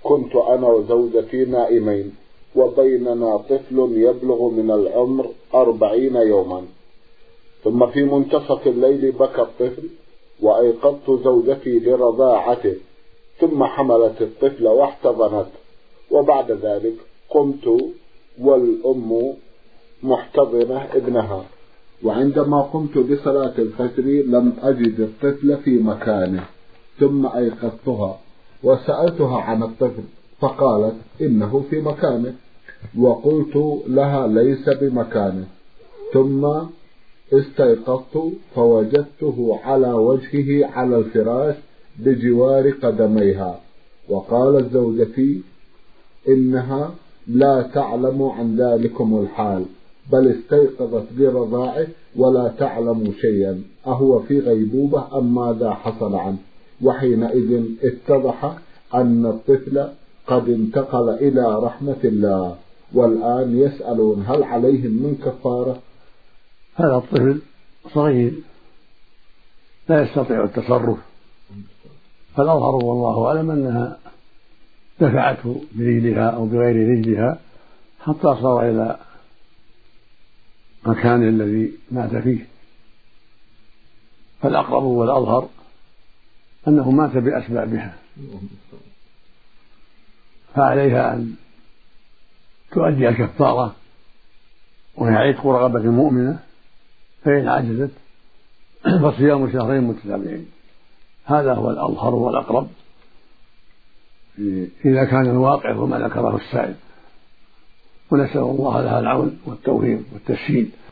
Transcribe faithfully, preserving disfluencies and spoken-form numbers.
كنت أنا وزوجتي نائمين وبيننا طفل يبلغ من العمر أربعين يوما، ثم في منتصف الليل بكى الطفل وأيقظت زوجتي لرضاعته، ثم حملت الطفل واحتضنته، وبعد ذلك قمت والأم محتضنة ابنها، وعندما قمت بصلاة الفجر لم أجد الطفل في مكانه، ثم أيقظتها وسألتها عن الطفل فقالت إنه في مكانه، وقلت لها ليس بمكانه، ثم استيقظت فوجدته على وجهه على الفراش بجوار قدميها، وقالت زوجتي إنها لا تعلم عن ذلكم الحال، بل استيقظت برضاعه ولا تعلم شيئا، أهو في غيبوبة أم ماذا حصل عنه؟ وحينئذ اتضح أن الطفل قد انتقل إلى رحمة الله، والآن يسألون هل عليهم من كفارة؟ هذا الطفل صغير لا يستطيع التصرف، فالأظهر والله أعلم أنها دفعته برجلها أو بغير رجلها حتى صار إلى مكان الذي مات فيه، فالأقرب والأظهر أنه مات بأسبابها، فعليها أن تؤدي الكفارة وهي عتق رغبة مؤمنة، فإن عجزت فصيام شهرين متتابعين، هذا هو الأظهر والأقرب إذا كان الواقع هو ما ذكره السائل، ونسأل الله لها العون والتوفيق والتسهيل.